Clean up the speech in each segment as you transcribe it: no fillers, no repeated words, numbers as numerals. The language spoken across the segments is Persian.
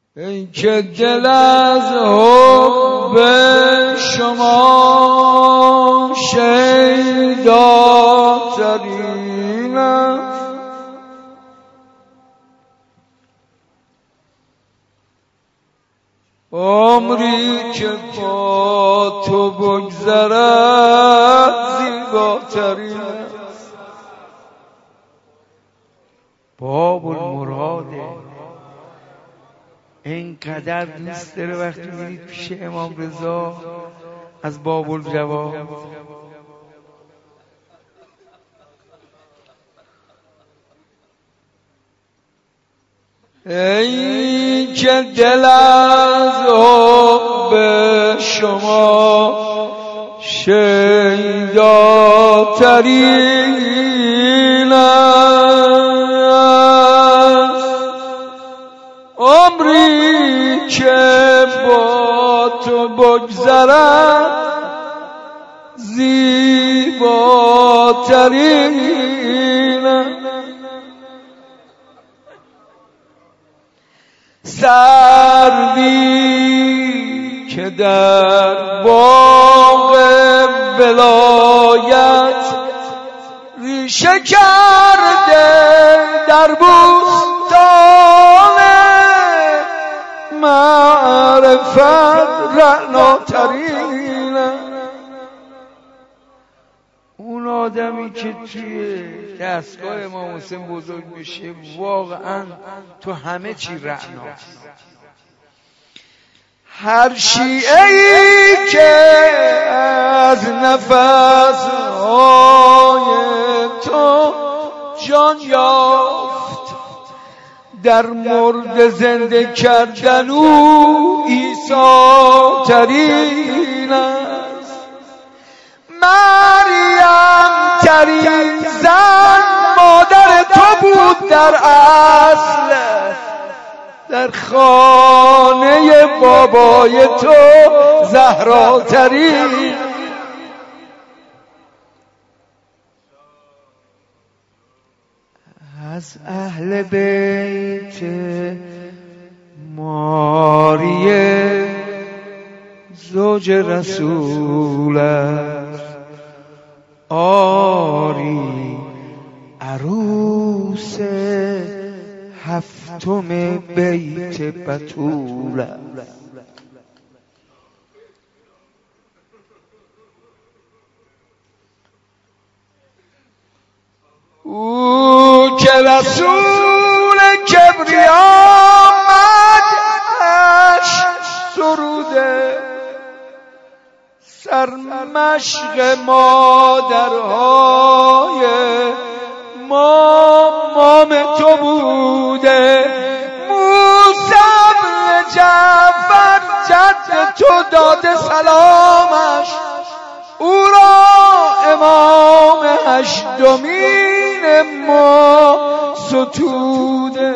ای که دل از حب شما شیداترین است، عمری که با تو بگذرد زیباترین است. باب المراده اینقدر دوست داره وقتی میرید پیش امام رضا از باب الجواب. ای که دل از حب شما شیداترین است، عمری که با تو بگذرد زیباترین است. سروی که در باغ ولایت ریشه کرده در بوستان معرفت رعناترین است. اون آدمی که توی دستگاه امام حسین بزرگ میشه واقعا تو همه چی رعناست. هر شیعه‌ای که از نفس‌های تو جان یافت، در مرد زنده کردن او عیسی ترین است. مریم ترین زن مادر تو بود در اصل، در خانه بابای تو زهراترین. از اهل بیت ماریه زوج رسول است، آری عروس هفتم بیت بطول است. او که رسول کبریا مدحش سروده، سرمشق مادرهای مام تو بوده. موسی بن جعفر جد تو داده سلامش، او را امام هشتمین ما ستوده.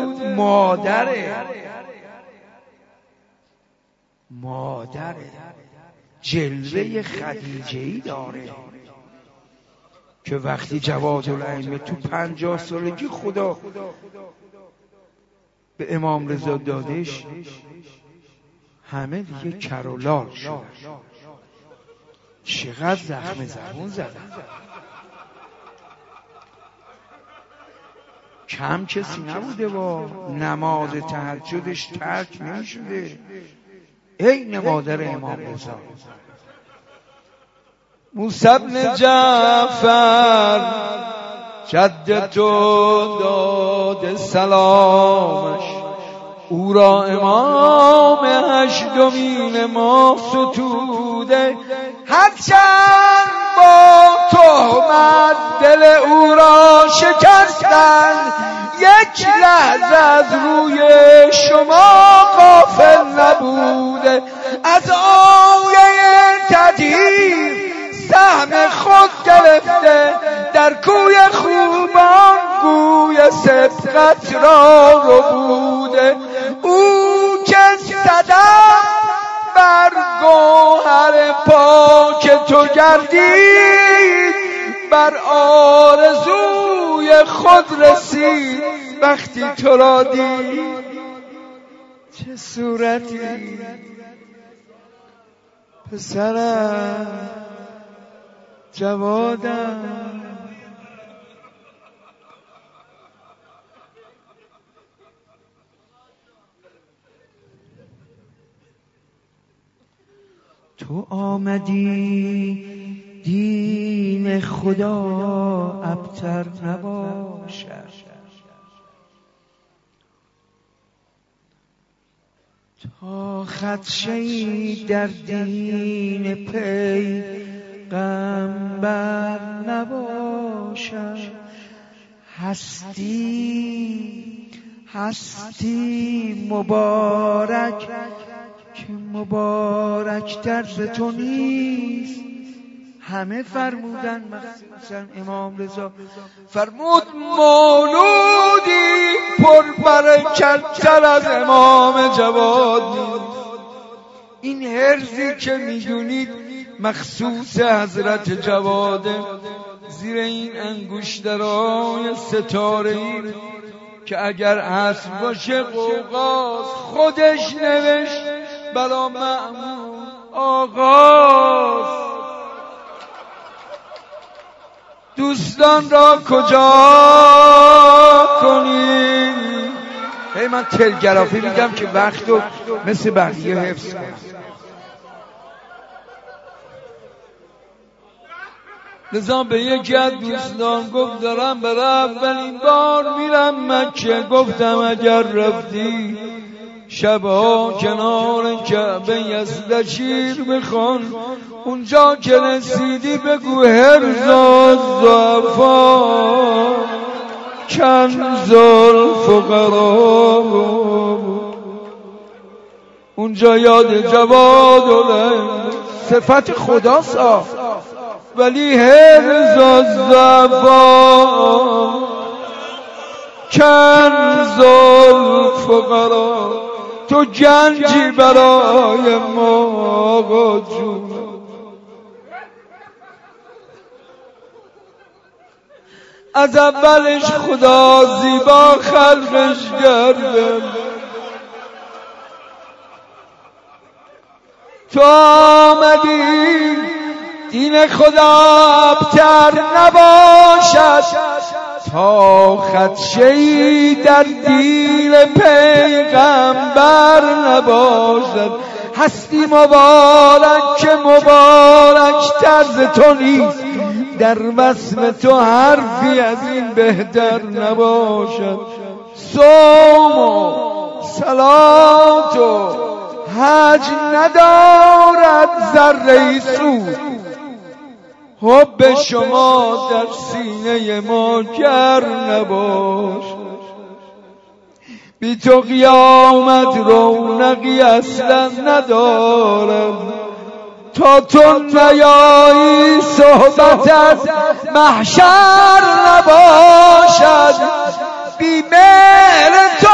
مادره جلوه خدیجه‌ای داره که وقتی جوادالائمه تو 50 سالگی خدا به امام رضا دادش، همه دیگه کرولال شد. چقدر زخم زبون زدن، کم کسی نبوده با نماز تهجدش ترک نمیشده. این مادر امام رضا موسی بن جعفر جد تو داده سلامش، او را امام هشتمین ما ستوده. هرچند با تهمت دل او را شکستند، یک لحظه از روی شما غافل نبوده. از آیه تطهیر سهم خود گرفته، در کوی خوبان گوی سبقت را ربوده. او که صدف بر گوهر پاک تو گردید، بر آرزوی خود رسید وقتی تو را دید. چه صورتی پسرم جوادم، تو آمدی دین خدا ابتر نباشد، تا خدشه‌ای در دین پیغمبر نباشد. هستی مبارک که مبارک تر ز تو نیست. همه فرمودن مخصوصا امام رضا فرمود مولودی پر برکت تر از امام جواد نیست. این هرزی که میدونید مخصوص حضرت جواده، زیر این انگشترهای ستاره‌ای که اگر عصر باشه قوقاست خودش نوشت برا مأمون آغاز. دوستان را کجا کنیم؟ من تلگرافی میگم که وقتو مثل بقیه حفظ کنم. لذا به یکی از دوستان گفت دارم برای اولین بار میرم مکه. گفتم اگر رفتی شبها کنار کعبه یزدشیر بخوان، اونجا که رسیدی بگو هرز الضعفا کنز الفقرا. اونجا یاد جواد صفت خدا ساخت، ولی هرز الضعفا کنز الفقرا. تو گنجی برای ما آقا جون. از اولش خدا زیبا خلقش کرده، تو آمدی دین خدا ابتر نباشد، تا خدشه‌ای در دین پیغمبر نباشد. هستی مبارک که مبارک طرز تو نیست، در وصف تو حرفی از این بهتر نباشد. صوم و صلات و حج ندارد ذره سود، حب شما در سینه ما گر نباشد. بی تو قیامت رونقی اصلا ندارم، تا تو نیایی صحبتت محشر نباشد. بی مهر تو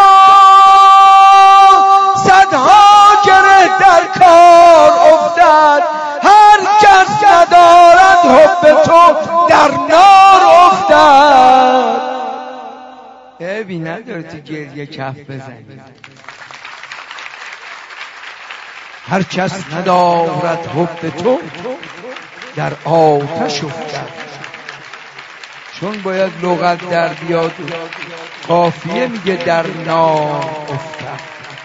صدها گره در کار افتد، هر کس ندارد حب تو در نار افتد. بی نداره تو گریه کف بزنی. هر کس ندارد حب تو در آتش افتد. چون باید لغت در بیاد، قافیه میگه در نار افتد.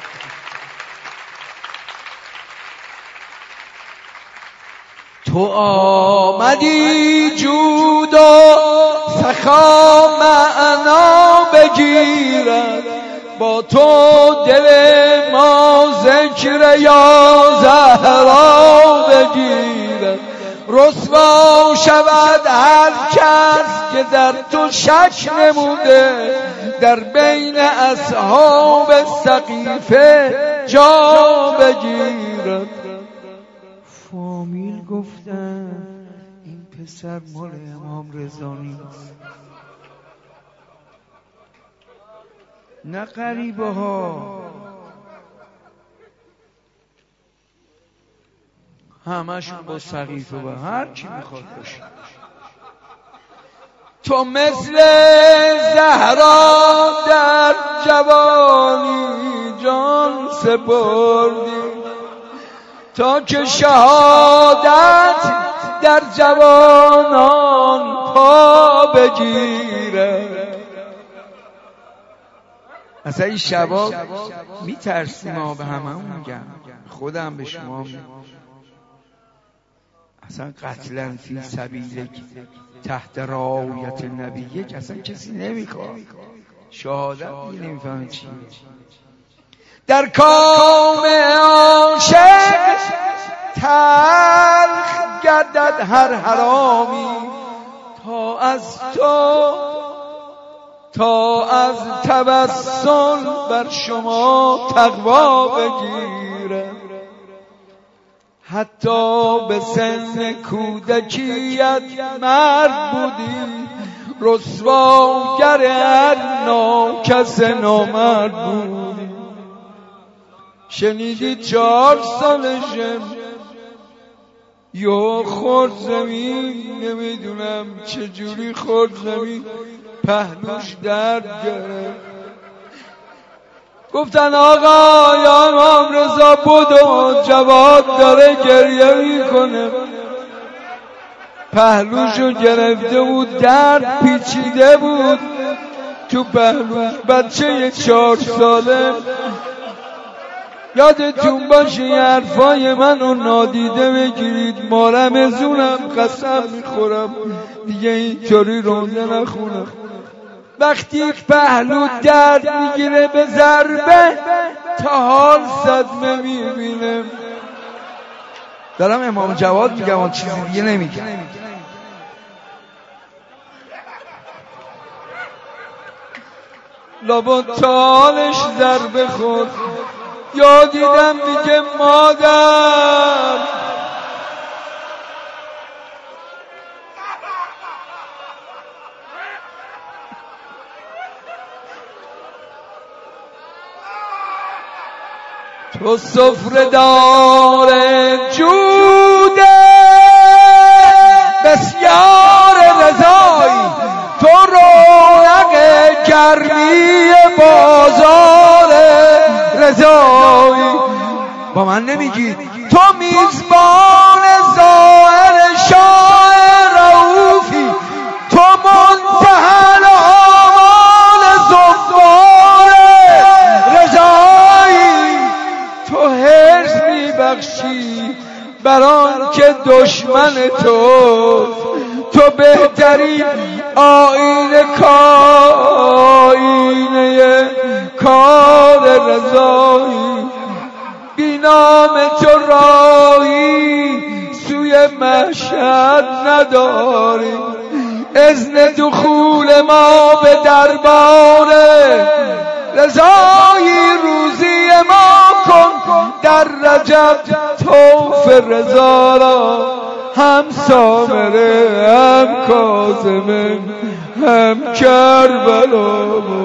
تو آمدی جود و سخا معنا بگیرد، با تو دل ما ذکر یا زهرا بگیرد. رسوا شود هر کس که در تو شک نموده، در بین اصحاب سقیفه جا بگیرد. فامیل گفتن این پسر مال امام رضا نیست، نه غریبه ها، همشون با سقیفه و هر کی میخواد باشه. تو مثل زهرا در جوانی جان سپردیم تا که شهادت در جوانان پا بگیره. اصلا این شبا میترسیم به همه میگم، خودم به شما میگم اصلا قتلا فی سبیلک تحت رعایت نبیک اصلا کسی نمیخواد، شهادت دیگه نمیفهمه چیه. در کام عاشق تلخ گردد هر حرامی تا از تبسم بر شما تقوا بگیره. حتی به سن کودکیت مرد بودی، رسواگر هر ناکس نامرد بودی. شنیدی 4 سالشه یا خورد زمین، نمیدونم چجوری خورد زمین، پهلوش درد گرفت. گفتن آقا یا امام رضا بدو، جواد داره گریه میکنه، پهلوشو گرفته بود، درد پیچیده بود تو پهلوش. بچه 4 ساله، یادتون باشه این حرفای منو نادیده بگیرید، ما رمضونم قسم میخورم دیگه اینطوری رونده نخونم. وقتی پهلو درد میگیره به ضربه تا حال صدمه میبینه. دارم امام جواد میگم و چیزی دیگه نمیگم. لابد تا حالش ضربه خورد. یا دیدم میگه مادر تو سفره دار جود بسیار رضایی، تو رونق گرمی بازار رضایی. با من نمیگید تو میزبان ظاهر شاه رؤوفی، تو منتهی آمال زوار رضایی. تو حرص میبخشی بران که دشمن تو بهترین آینه کار رضایی. بی نام تو راهی سوی مشهد نداریم، اذن دخول ما به دربار رضایی. روزی ما کن در رجب طوف رضا را، هم سامره هم کاظم هم کربلا.